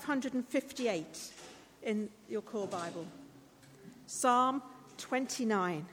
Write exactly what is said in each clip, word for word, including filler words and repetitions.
five hundred fifty-eight in your core Bible. Psalm twenty-nine.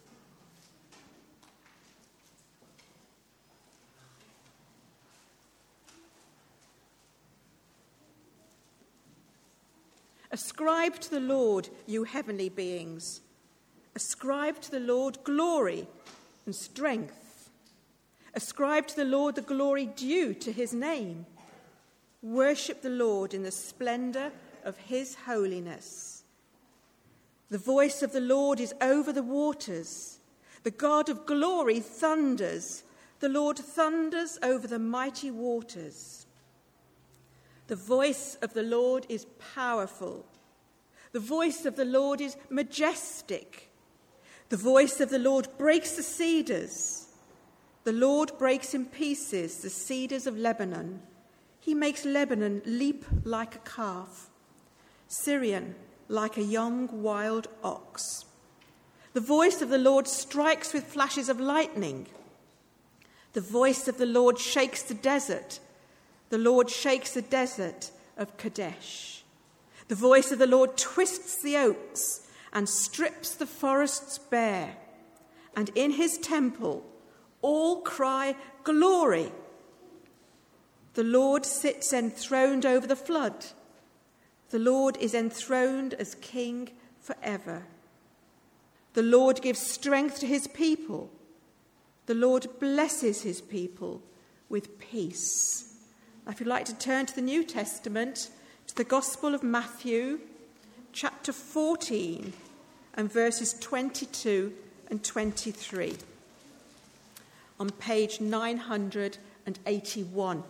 Ascribe to the Lord, you heavenly beings. Ascribe to the Lord glory and strength. Ascribe to the Lord the glory due to his name. Worship the Lord in the splendor of his holiness. The voice of the Lord is over the waters. The God of glory thunders. The Lord thunders over the mighty waters. The voice of the Lord is powerful. The voice of the Lord is majestic. The voice of the Lord breaks the cedars. The Lord breaks in pieces the cedars of Lebanon. He makes Lebanon leap like a calf, Syrian like a young wild ox. The voice of the Lord strikes with flashes of lightning. The voice of the Lord shakes the desert. The Lord shakes the desert of Kadesh. The voice of the Lord twists the oaks and strips the forests bare. And in his temple all cry, "Glory!" The Lord sits enthroned over the flood. The Lord is enthroned as king forever. The Lord gives strength to his people. The Lord blesses his people with peace. If you'd like to turn to the New Testament, to the Gospel of Matthew, chapter fourteen, and verses twenty-two and twenty-three, on page nine hundred eighty-one.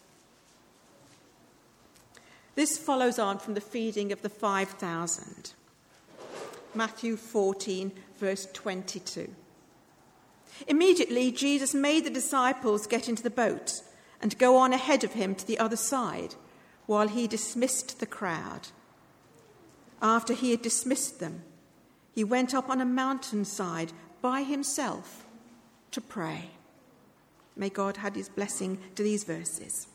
This follows on from the feeding of the five thousand. Matthew fourteen, verse twenty-two. Immediately, Jesus made the disciples get into the boat and go on ahead of him to the other side, while he dismissed the crowd. After he had dismissed them, he went up on a mountainside by himself to pray. May God add his blessing to these verses.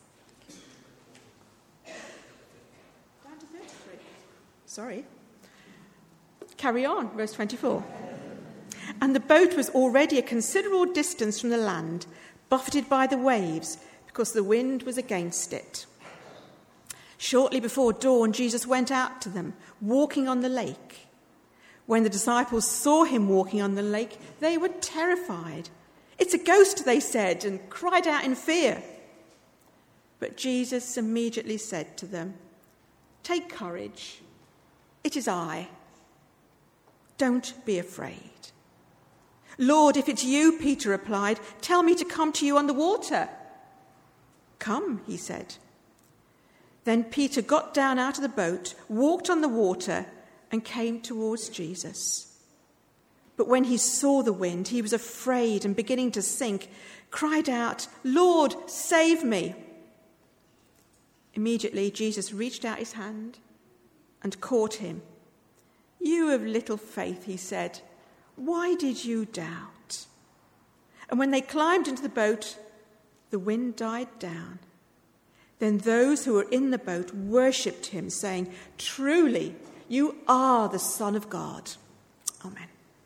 Down to thirty-three. Sorry. Carry on, verse twenty-four. And the boat was already a considerable distance from the land, buffeted by the waves, because the wind was against it. Shortly before dawn, Jesus went out to them, walking on the lake. When the disciples saw him walking on the lake, they were terrified. "It's a ghost," they said, and cried out in fear. But Jesus immediately said to them, "Take courage. It is I. Don't be afraid." "Lord, if it's you," Peter replied, "tell me to come to you on the water." "Come," he said. Then Peter got down out of the boat, walked on the water, and came towards Jesus. But when he saw the wind, he was afraid and, beginning to sink, cried out, "Lord, save me." Immediately Jesus reached out his hand and caught him. "You of little faith," he said, "why did you doubt?" And when they climbed into the boat, the wind died down. Then those who were in the boat worshipped him, saying, "Truly, you are the Son of God." Amen.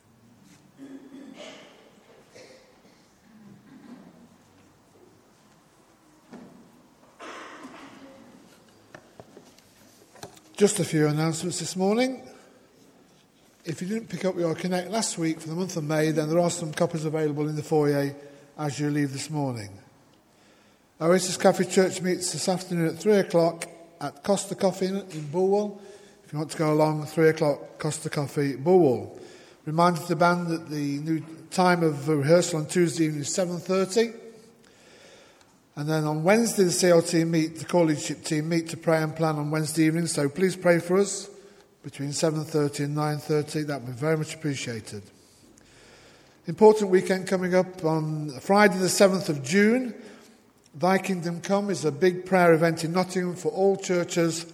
Just a few announcements this morning. If you didn't pick up your Connect last week for the month of May, then there are some copies available in the foyer as you leave this morning. Oasis Cafe Church meets this afternoon at three o'clock at Costa Coffee in Bulwell. If you want to go along, three o'clock, Costa Coffee, Bulwell. Reminder to the band that the new time of rehearsal on Tuesday evening is seven thirty. And then on Wednesday, the C L T meet, the core leadership team meet to pray and plan on Wednesday evening. So please pray for us between seven thirty and nine thirty. That would be very much appreciated. Important weekend coming up on Friday the seventh of June. Thy Kingdom Come is a big prayer event in Nottingham for all churches.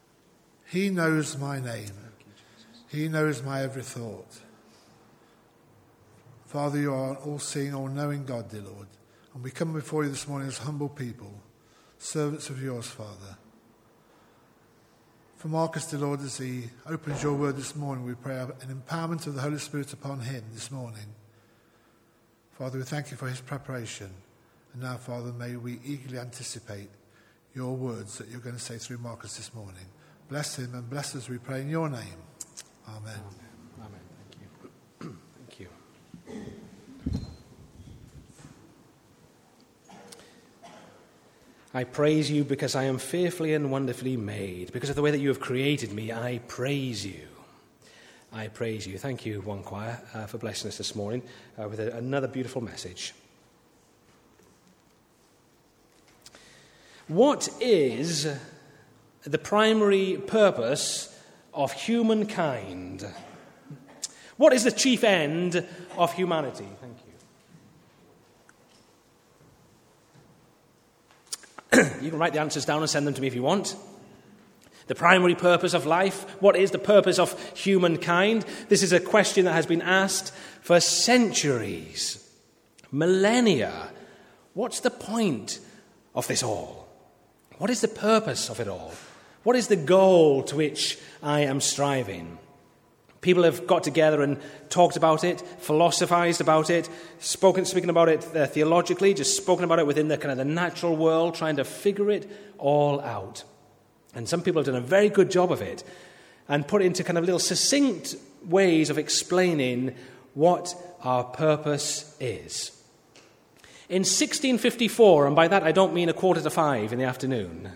He knows my name. He knows my every thought. Father, you are an all-seeing, all-knowing God, dear Lord. And we come before you this morning as humble people, servants of yours, Father. For Marcus, dear Lord, as he opens your word this morning, we pray an empowerment of the Holy Spirit upon him this morning. Father, we thank you for his preparation. And now, Father, may we eagerly anticipate your words that you're going to say through Marcus this morning. Bless him and bless us, we pray in your name. Amen. Amen. Thank you. Thank you. I praise you because I am fearfully and wonderfully made. Because of the way that you have created me, I praise you. I praise you. Thank you, One Choir, uh, for blessing us this morning uh, with a, another beautiful message. What is the primary purpose of humankind? What is the chief end of humanity? Thank you. You can write the answers down and send them to me if you want. The primary purpose of life. What is the purpose of humankind? This is a question that has been asked for centuries, millennia. What's the point of this all? What is the purpose of it all? What is the goal to which I am striving? People have got together and talked about it, philosophized about it, spoken, speaking about it uh, theologically, just spoken about it within the kind of the natural world, trying to figure it all out. And some people have done a very good job of it and put it into kind of little succinct ways of explaining what our purpose is. In sixteen fifty-four, and by that I don't mean a quarter to five in the afternoon.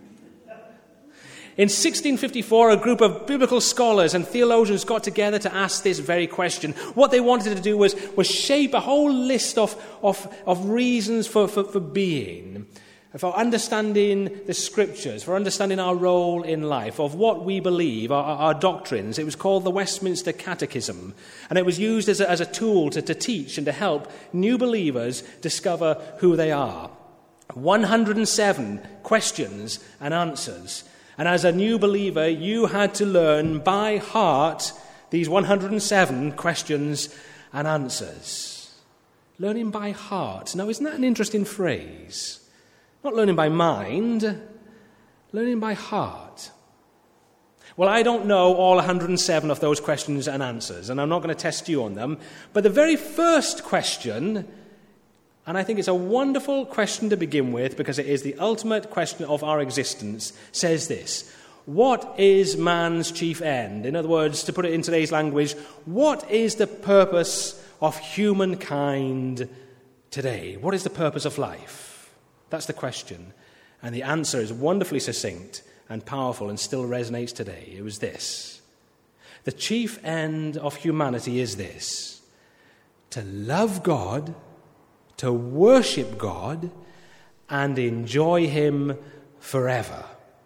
In sixteen fifty-four, a group of biblical scholars and theologians got together to ask this very question. What they wanted to do was, was shape a whole list of, of, of reasons for, for, for being, for understanding the Scriptures, for understanding our role in life, of what we believe, our, our doctrines. It was called the Westminster Catechism, and it was used as a, as a tool to, to teach and to help new believers discover who they are. one hundred seven questions and answers. And as a new believer, you had to learn by heart these one hundred seven questions and answers. Learning by heart. Now, isn't that an interesting phrase? Not learning by mind, learning by heart. Well, I don't know all one hundred seven of those questions and answers, and I'm not going to test you on them. But the very first question, and I think it's a wonderful question to begin with because it is the ultimate question of our existence, says this: what is man's chief end? In other words, to put it in today's language, what is the purpose of humankind today? What is the purpose of life? That's the question. And the answer is wonderfully succinct and powerful and still resonates today. It was this: the chief end of humanity is this: to love God, to worship God, and enjoy Him forever.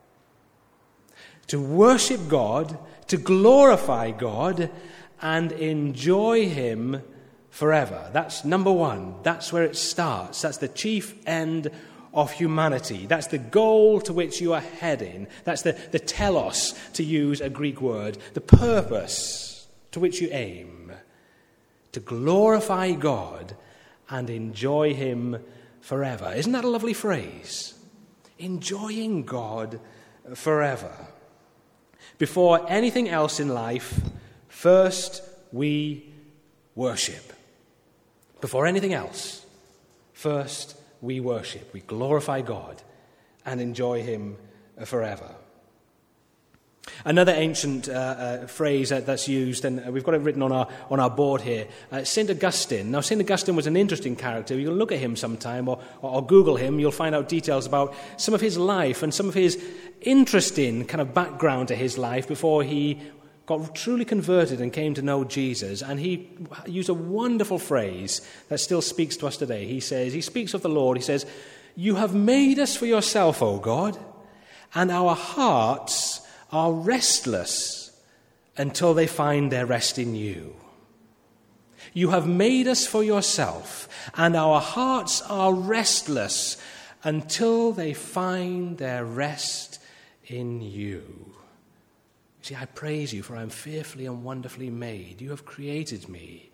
To worship God, to glorify God, and enjoy Him forever. That's number one. That's where it starts. That's the chief end of humanity. That's the goal to which you are heading. That's the, the telos, to use a Greek word, the purpose to which you aim. To glorify God and enjoy Him forever. Isn't that a lovely phrase? Enjoying God forever. Before anything else in life, first we worship. Before anything else, first we worship. We glorify God and enjoy Him forever. Another ancient uh, uh, phrase uh, that's used, and we've got it written on our on our board here, uh, Saint Augustine. Now, Saint Augustine was an interesting character. You can look at him sometime or, or, or Google him. You'll find out details about some of his life and some of his interesting kind of background to his life before he got truly converted and came to know Jesus. And he used a wonderful phrase that still speaks to us today. He says, he speaks of the Lord, he says, "You have made us for yourself, O God, and our hearts are restless until they find their rest in you. You have made us for yourself, and our hearts are restless until they find their rest in you." See, I praise you, for I am fearfully and wonderfully made. You have created me,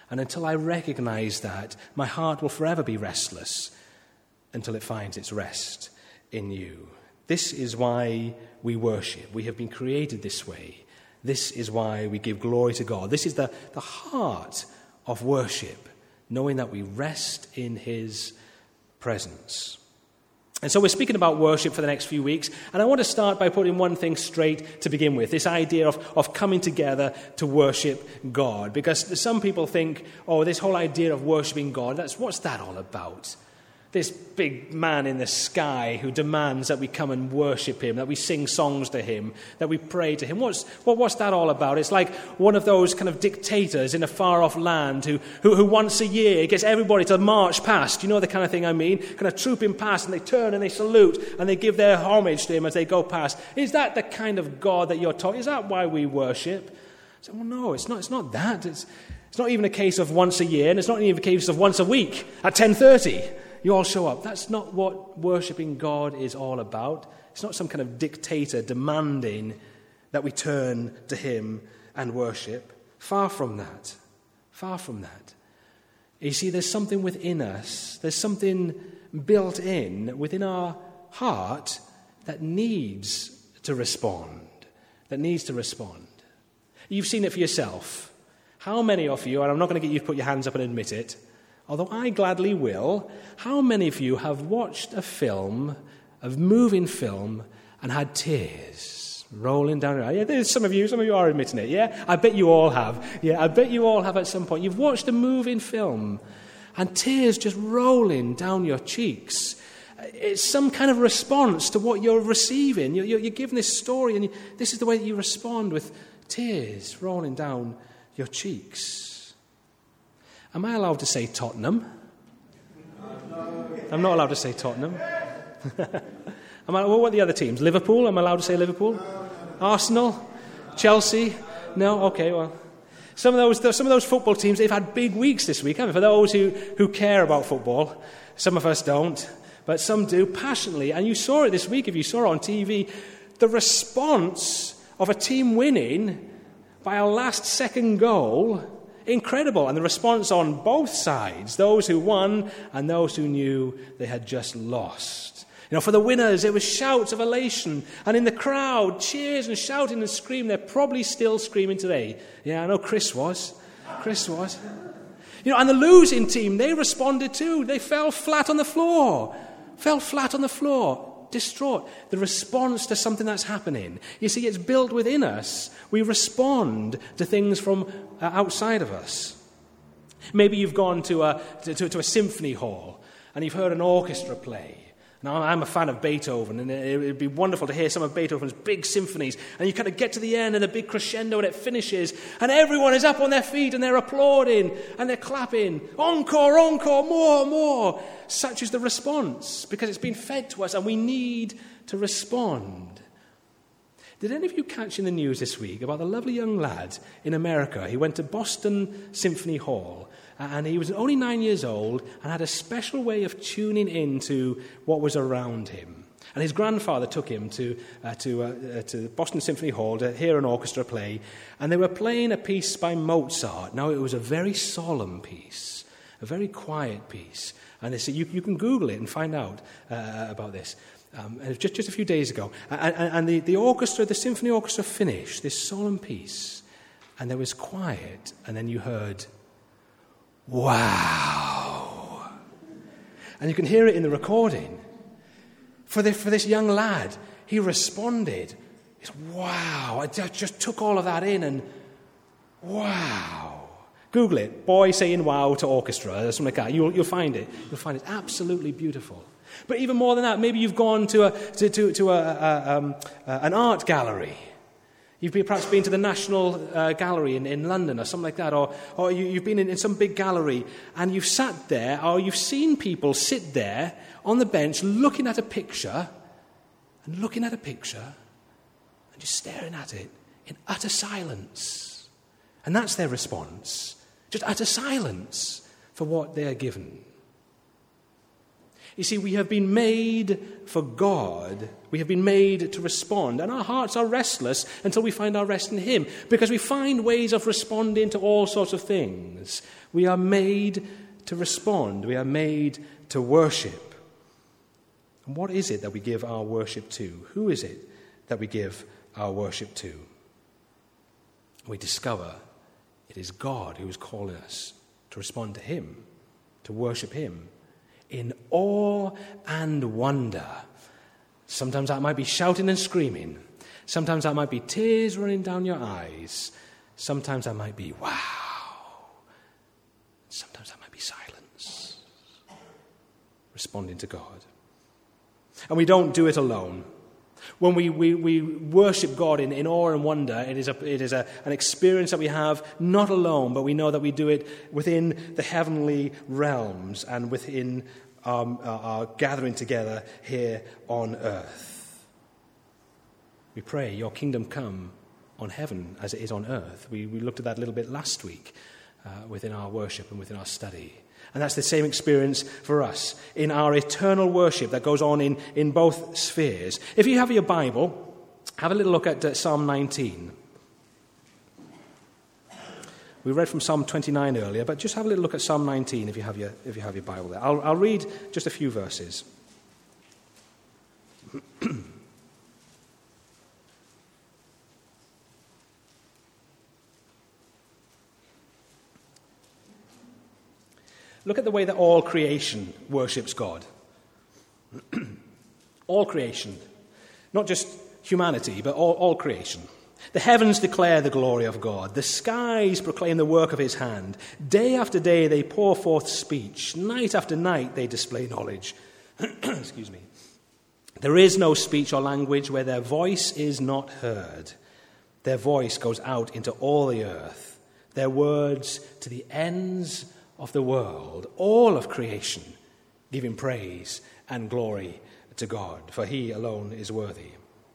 And until I recognize that, my heart will forever be restless until it finds its rest in you. This is why we worship. We have been created this way. This is why we give glory to God. This is the, the heart of worship, knowing that we rest in his presence. And so we're speaking about worship for the next few weeks, and I want to start by putting one thing straight to begin with, this idea of, of coming together to worship God. Because some people think, oh, this whole idea of worshiping God, that's what's that all about? This big man in the sky who demands that we come and worship him, that we sing songs to him, that we pray to him. What's, what, what's that all about? It's like one of those kind of dictators in a far-off land who, who, who once a year gets everybody to march past. You know the kind of thing I mean? Kind of trooping past, and they turn and they salute and they give their homage to him as they go past. Is that the kind of God that you're talking? Is that why we worship? So, well, no, it's not. It's not that. It's, it's not even a case of once a year, and it's not even a case of once a week at ten thirty. You all show up. That's not what worshipping God is all about. It's not some kind of dictator demanding that we turn to him and worship. Far from that. Far from that. You see, there's something within us, there's something built in within our heart that needs to respond. That needs to respond. You've seen it for yourself. How many of you, and I'm not going to get you to put your hands up and admit it, although I gladly will, how many of you have watched a film, a moving film, and had tears rolling down your eyes? Yeah, there's some of you, some of you are admitting it, yeah? I bet you all have. Yeah, I bet you all have at some point. You've watched a moving film, and tears just rolling down your cheeks. It's some kind of response to what you're receiving. You're, you're, you're given this story, and you, this is the way that you respond, with tears rolling down your cheeks. Am I allowed to say Tottenham? I'm not allowed to say Tottenham. Am I, what are the other teams? Liverpool? Am I allowed to say Liverpool? Arsenal? Chelsea? No? Okay, well. Some of those some of those football teams, they've had big weeks this week, haven't they? For those who, who care about football. Some of us don't, but some do passionately. And you saw it this week, if you saw it on T V. The response of a team winning by a last-second goal, incredible. And the response on both sides, those who won and those who knew they had just lost. You know, for the winners, it was shouts of elation. And in the crowd, cheers and shouting and screaming. They're probably still screaming today. Yeah, I know Chris was. Chris was. You know, and the losing team, they responded too. They fell flat on the floor. Fell flat on the floor. Distraught. The response to something that's happening. You see, it's built within us. We respond to things from uh, outside of us. Maybe you've gone to a, to, to a symphony hall and you've heard an orchestra play. Now, I'm a fan of Beethoven, and it would be wonderful to hear some of Beethoven's big symphonies. And you kind of get to the end and the big crescendo and it finishes, and everyone is up on their feet and they're applauding and they're clapping. Encore, encore, more, more. Such is the response, because it's been fed to us and we need to respond. Did any of you catch in the news this week about the lovely young lad in America? He went to Boston Symphony Hall, and he was only nine years old and had a special way of tuning into what was around him. And his grandfather took him to uh, to uh, to Boston Symphony Hall to hear an orchestra play, and they were playing a piece by Mozart. Now, it was a very solemn piece, a very quiet piece. And they said, you, you can Google it and find out uh, about this. Um, and just, just a few days ago. And, and, and the, the orchestra, the symphony orchestra finished this solemn piece, and there was quiet, and then you heard, wow. And you can hear it in the recording. For, the, for this young lad, he responded, it's, wow. I just, just took all of that in, and wow. Google it, boy saying wow to orchestra, or something like that. You'll, you'll find it. You'll find it absolutely beautiful. But even more than that, maybe you've gone to a to to, to a, a, um, uh, an art gallery. You've been, perhaps been to the National uh, Gallery in, in London or something like that, or or you, you've been in, in some big gallery and you've sat there, or you've seen people sit there on the bench looking at a picture and looking at a picture and just staring at it in utter silence. And that's their response. Just utter silence for what they are given. You see, we have been made for God. We have been made to respond. And our hearts are restless until we find our rest in him, because we find ways of responding to all sorts of things. We are made to respond. We are made to worship. And what is it that we give our worship to? Who is it that we give our worship to? We discover it is God who is calling us to respond to him, to worship him in awe and wonder. Sometimes that might be shouting and screaming. Sometimes that might be tears running down your eyes. Sometimes that might be wow. Sometimes that might be silence. Responding to God. And we don't do it alone. When we, we, we worship God in, in awe and wonder, it is, a, it is a, an experience that we have not alone, but we know that we do it within the heavenly realms and within um, our, our gathering together here on earth. We pray, your kingdom come on heaven as it is on earth. We, we looked at that a little bit last week uh, within our worship and within our study. And that's the same experience for us in our eternal worship that goes on in, in both spheres. If you have your Bible, have a little look at uh, Psalm nineteen. We read from Psalm twenty-nine earlier, but just have a little look at Psalm nineteen if you have your, if you have your Bible there. I'll, I'll read just a few verses. Look at the way that all creation worships God. All creation. Not just humanity, but all, all creation. The heavens declare the glory of God. The skies proclaim the work of his hand. Day after day they pour forth speech. Night after night they display knowledge. Excuse me. There is no speech or language where their voice is not heard. Their voice goes out into all the earth. Their words to the ends of the world, all of creation, giving praise and glory to God, for he alone is worthy.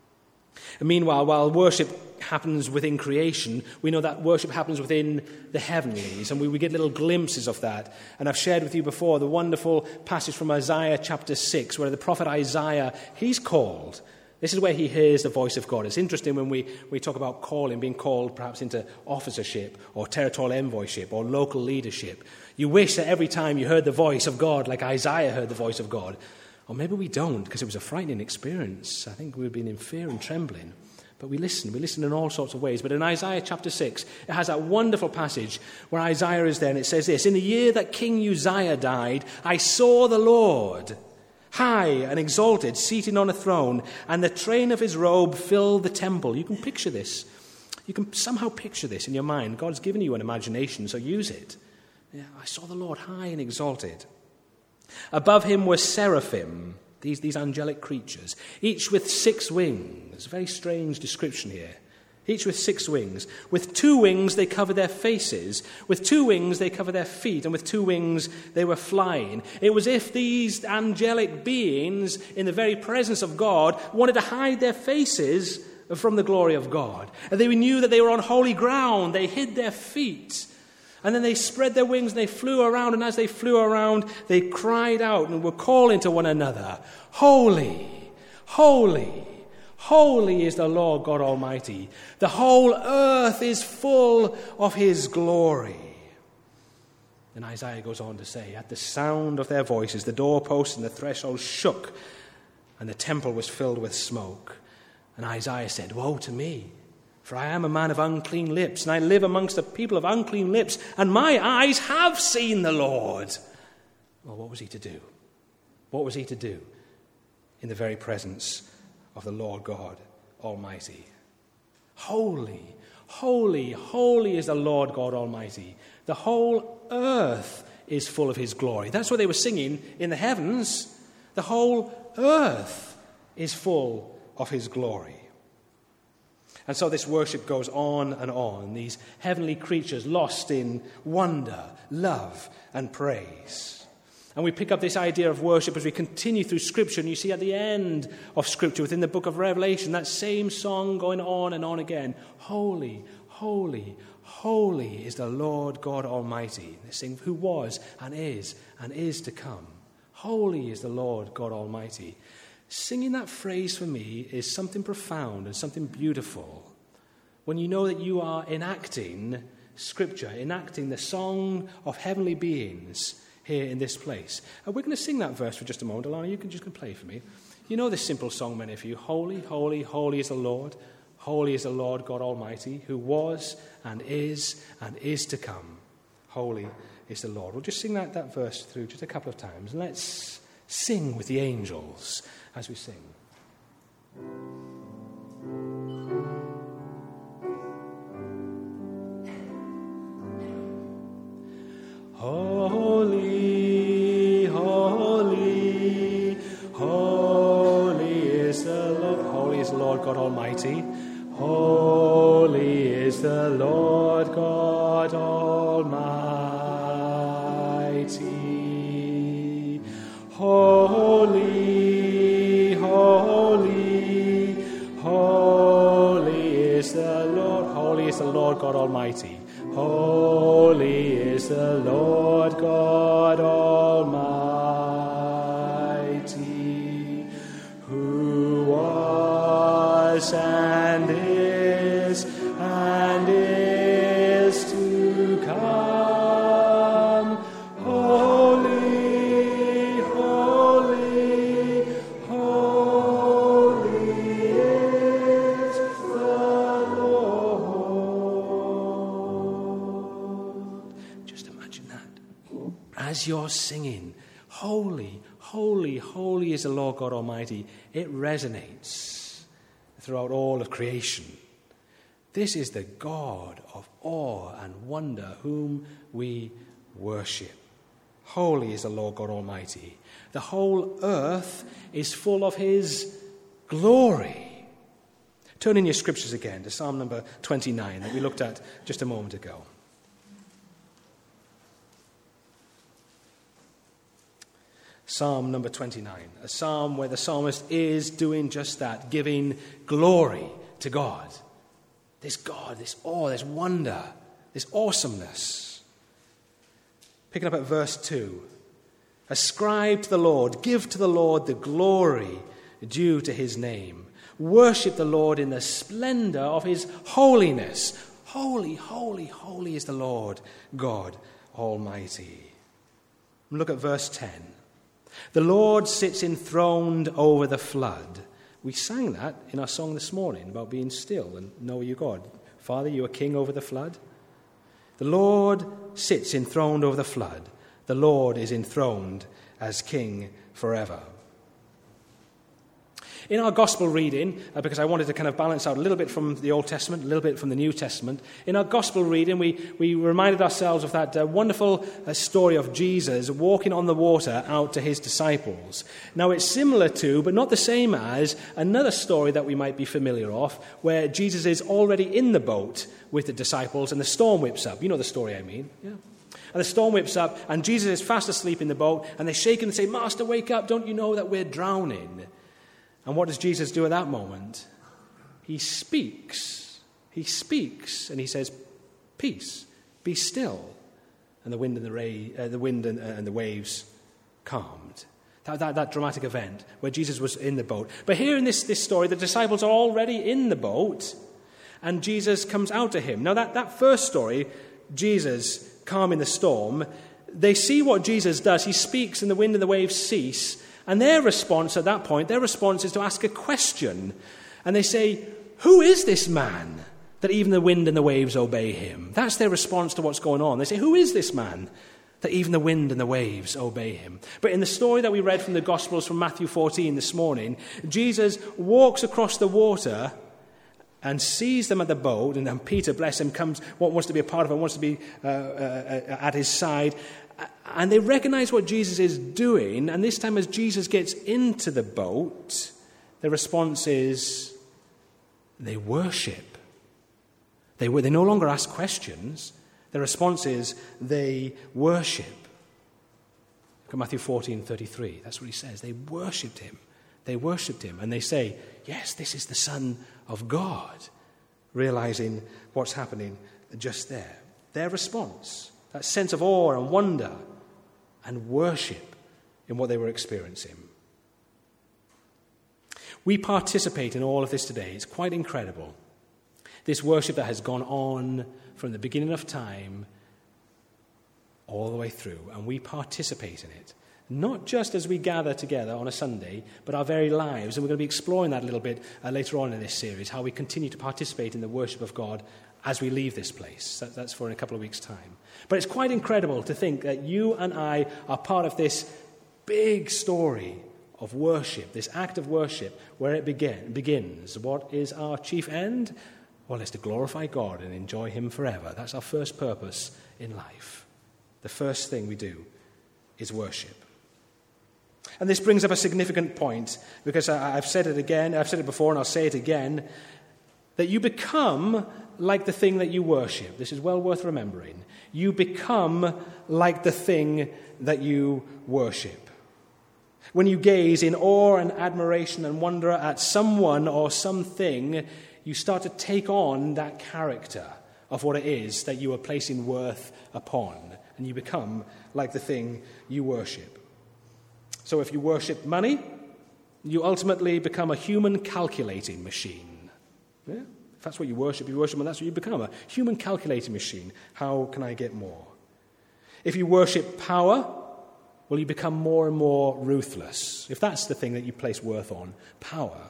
And meanwhile, while worship happens within creation, we know that worship happens within the heavenlies, and we, we get little glimpses of that. And I've shared with you before the wonderful passage from Isaiah chapter six, where the prophet Isaiah, he's called. This is where he hears the voice of God. It's interesting when we, we talk about calling, being called perhaps into officership or territorial envoyship or local leadership. You wish that every time you heard the voice of God, like Isaiah heard the voice of God. Or maybe we don't, because it was a frightening experience. I think we've been in fear and trembling. But we listen. We listen in all sorts of ways. But in Isaiah chapter six, it has that wonderful passage where Isaiah is there, and it says this: "In the year that King Uzziah died, I saw the Lord, high and exalted, seated on a throne, and the train of his robe filled the temple." You can picture this. You can somehow picture this in your mind. God's given you an imagination, so use it. Yeah, I saw the Lord high and exalted. Above him were seraphim, these, these angelic creatures, each with six wings. Very strange description here. Each with six wings. With two wings they cover their faces. With two wings they cover their feet. And with two wings they were flying. It was as if these angelic beings, in the very presence of God, wanted to hide their faces from the glory of God. And they knew that they were on holy ground. They hid their feet. And then they spread their wings and they flew around. And as they flew around, they cried out and were calling to one another, "Holy, holy, holy is the Lord God Almighty. The whole earth is full of his glory." And Isaiah goes on to say, "At the sound of their voices, the doorposts and the threshold shook, and the temple was filled with smoke." And Isaiah said, "Woe to me, for I am a man of unclean lips, and I live amongst the people of unclean lips, and my eyes have seen the Lord." Well, what was he to do? What was he to do in the very presence of the Lord God Almighty? Holy, holy, holy is the Lord God Almighty. The whole earth is full of his glory. That's what they were singing in the heavens. The whole earth is full of his glory. And so this worship goes on and on. These heavenly creatures lost in wonder, love, and praise. And we pick up this idea of worship as we continue through Scripture. And you see at the end of Scripture, within the book of Revelation, that same song going on and on again. Holy, holy, holy is the Lord God Almighty. They sing, who was and is and is to come. Holy is the Lord God Almighty. Singing that phrase for me is something profound and something beautiful. When you know that you are enacting Scripture, enacting the song of heavenly beings here in this place. And we're going to sing that verse for just a moment. Alana, you can just play for me. You know this simple song, many of you. Holy, holy, holy is the Lord. Holy is the Lord God Almighty, who was and is and is to come. Holy is the Lord. We'll just sing that, that verse through just a couple of times. Let's sing with the angels as we sing. Holy, holy, holy is the Lord. Holy is the Lord God Almighty. Holy is the Lord God Almighty. Holy, holy, holy is the Lord. Holy is the Lord God Almighty. Holy is the Lord God Almighty, who was and is and is to come. Holy, holy, holy is the Lord. Just imagine that. As you're singing, holy, holy, holy is the Lord God Almighty, it resonates throughout all of creation. This is the God of awe and wonder whom we worship. Holy is the Lord God Almighty. The whole earth is full of his glory. Turn in your scriptures again to Psalm number twenty-nine that we looked at just a moment ago. Psalm number twenty-nine, a psalm where the psalmist is doing just that, giving glory to God. This God, this awe, this wonder, this awesomeness. Picking up at verse two. Ascribe to the Lord, give to the Lord the glory due to his name. Worship the Lord in the splendor of his holiness. Holy, holy, holy is the Lord God Almighty. Look at verse ten. The Lord sits enthroned over the flood. We sang that in our song this morning about being still and know your God. Father, you are king over the flood. The Lord sits enthroned over the flood. The Lord is enthroned as king forever. In our gospel reading, uh, because I wanted to kind of balance out a little bit from the Old Testament, a little bit from the New Testament, in our gospel reading, we, we reminded ourselves of that uh, wonderful uh, story of Jesus walking on the water out to his disciples. Now, it's similar to, but not the same as, another story that we might be familiar of, where Jesus is already in the boat with the disciples and the storm whips up. You know the story I mean, yeah? And the storm whips up, and Jesus is fast asleep in the boat, and they shake him and say, Master, wake up, don't you know that we're drowning? And what does Jesus do at that moment? He speaks. He speaks, and he says, peace, be still. And the wind and the, ray, uh, the, wind and, uh, and the waves calmed. That, that, that dramatic event where Jesus was in the boat. But here in this, this story, the disciples are already in the boat, and Jesus comes out to him. Now, that, that first story, Jesus calming the storm, they see what Jesus does. He speaks, and the wind and the waves cease. And their response at that point, their response is to ask a question. And they say, who is this man that even the wind and the waves obey him? That's their response to what's going on. They say, who is this man that even the wind and the waves obey him? But in the story that we read from the Gospels from Matthew fourteen this morning, Jesus walks across the water and sees them at the boat. And then Peter, bless him, comes, wants to be a part of it, wants to be uh, uh, at his side. And they recognize what Jesus is doing, and this time as Jesus gets into the boat, the response is they worship. They, they no longer ask questions. The response is they worship. Look at Matthew fourteen thirty-three. That's what he says. They worshipped him. They worshipped him. And they say, yes, this is the Son of God, realizing what's happening just there. Their response, that sense of awe and wonder and worship, in what they were experiencing. We participate in all of this today. It's quite incredible. This worship that has gone on from the beginning of time all the way through, and we participate in it. Not just as we gather together on a Sunday, but our very lives. And we're going to be exploring that a little bit uh, later on in this series, how we continue to participate in the worship of God as we leave this place. That, that's for in a couple of weeks' time. But it's quite incredible to think that you and I are part of this big story of worship, this act of worship, where it begin, begins. What is our chief end? Well, it's to glorify God and enjoy him forever. That's our first purpose in life. The first thing we do is worship. And this brings up a significant point, because I've said it again, I've said it before and I'll say it again, that you become like the thing that you worship. This is well worth remembering. You become like the thing that you worship. When you gaze in awe and admiration and wonder at someone or something, you start to take on that character of what it is that you are placing worth upon, and you become like the thing you worship. So if you worship money, you ultimately become a human calculating machine. Yeah? If that's what you worship, you worship, and that's what you become, a human calculating machine. How can I get more? If you worship power, well, you become more and more ruthless. If that's the thing that you place worth on, power.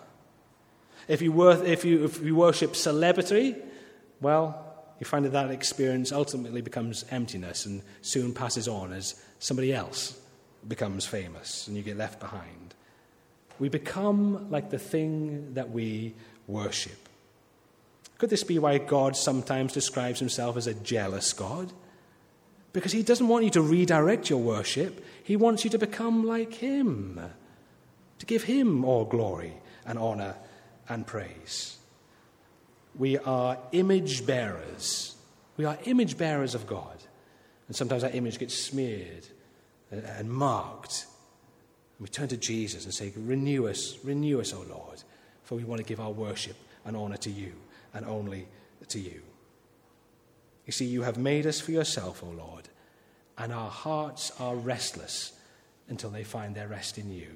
If you, worth, if you, if you worship celebrity, well, you find that that experience ultimately becomes emptiness and soon passes on as somebody else becomes famous and you get left behind. We become like the thing that we worship. Could this be why God sometimes describes himself as a jealous God? Because he doesn't want you to redirect your worship. He wants you to become like him, to give him all glory and honor and praise. We are image bearers. We are image bearers of God. And sometimes that image gets smeared and marked. And we turn to Jesus and say, renew us, renew us, O Lord, for we want to give our worship and honor to you and only to you. You see, you have made us for yourself, O Lord, and our hearts are restless until they find their rest in you.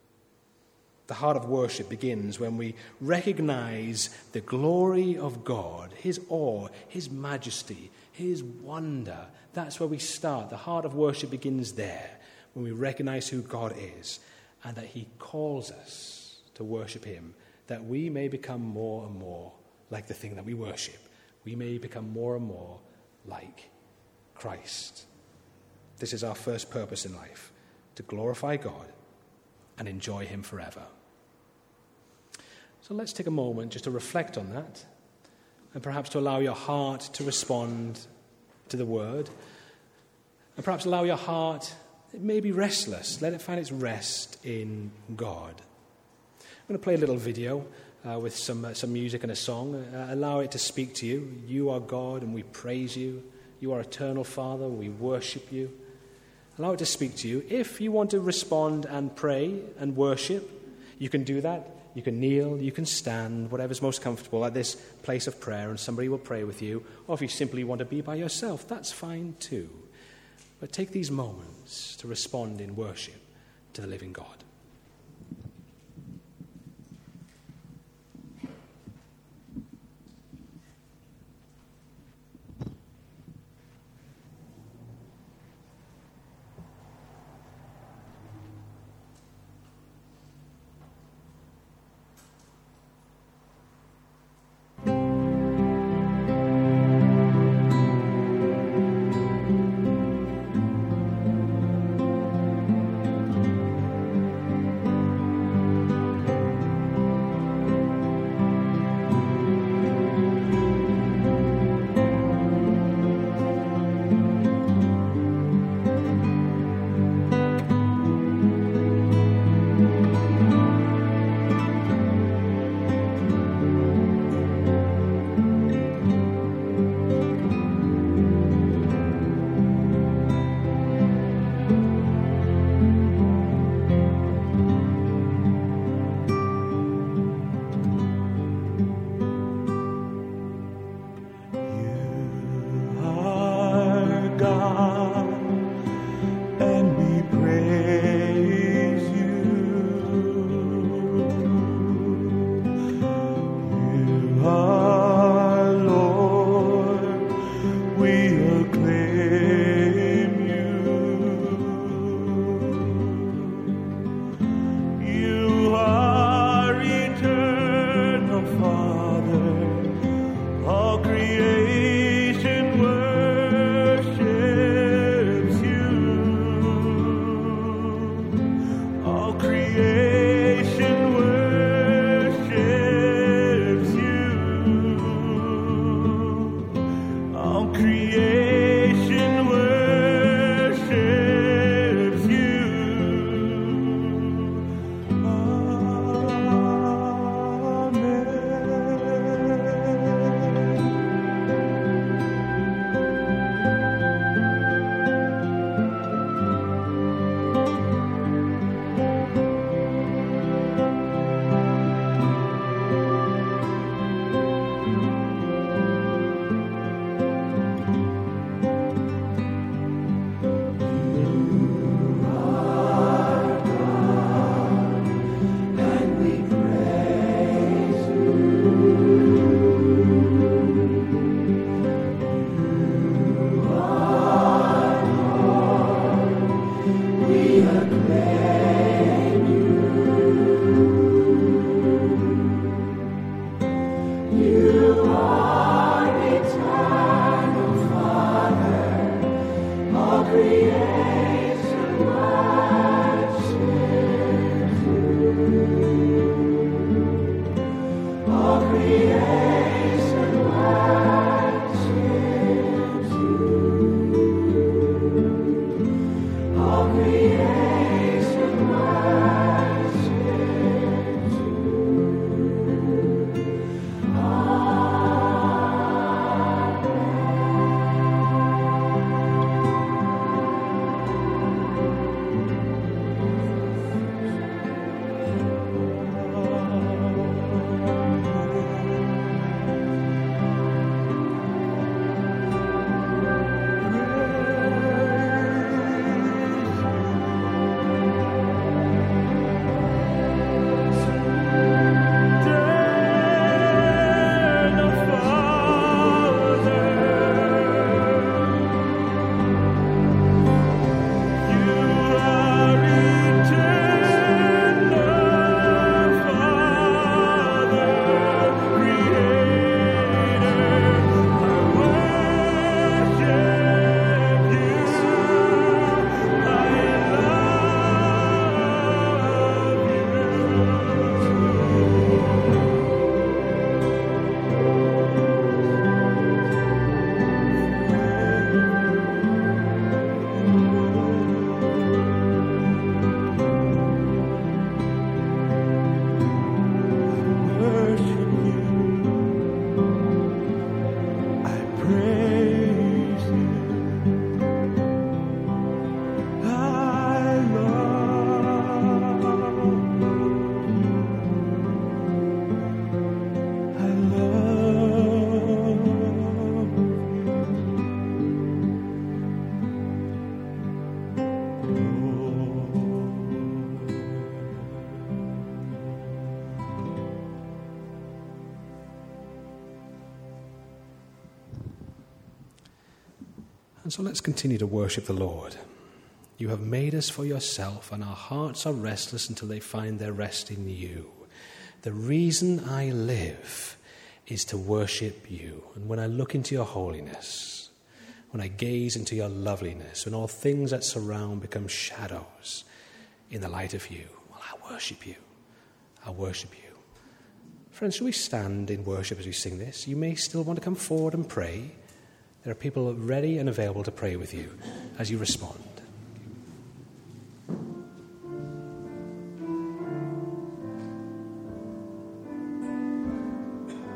The heart of worship begins when we recognize the glory of God, his awe, his majesty, his wonder. That's where we start. The heart of worship begins there, when we recognize who God is and that he calls us to worship him, that we may become more and more like the thing that we worship. We may become more and more like Christ. This is our first purpose in life, to glorify God and enjoy him forever. So let's take a moment just to reflect on that, and perhaps to allow your heart to respond to the word, and perhaps allow your heart, it may be restless, let it find its rest in God. I'm going to play a little video uh, with some uh, some music and a song. Uh, allow it to speak to you. You are God and we praise you. You are eternal Father, we worship you. Allow it to speak to you. If you want to respond and pray and worship, you can do that. You can kneel, you can stand, whatever's most comfortable at this place of prayer, and somebody will pray with you. Or if you simply want to be by yourself, that's fine too. But take these moments to respond in worship to the living God. And we praise And so let's continue to worship the Lord. You have made us for yourself, and our hearts are restless until they find their rest in you. The reason I live is to worship you. And when I look into your holiness, when I gaze into your loveliness, when all things that surround become shadows in the light of you, well, I worship you. I worship you. Friends, shall we stand in worship as we sing this? You may still want to come forward and pray. There are people ready and available to pray with you as you respond.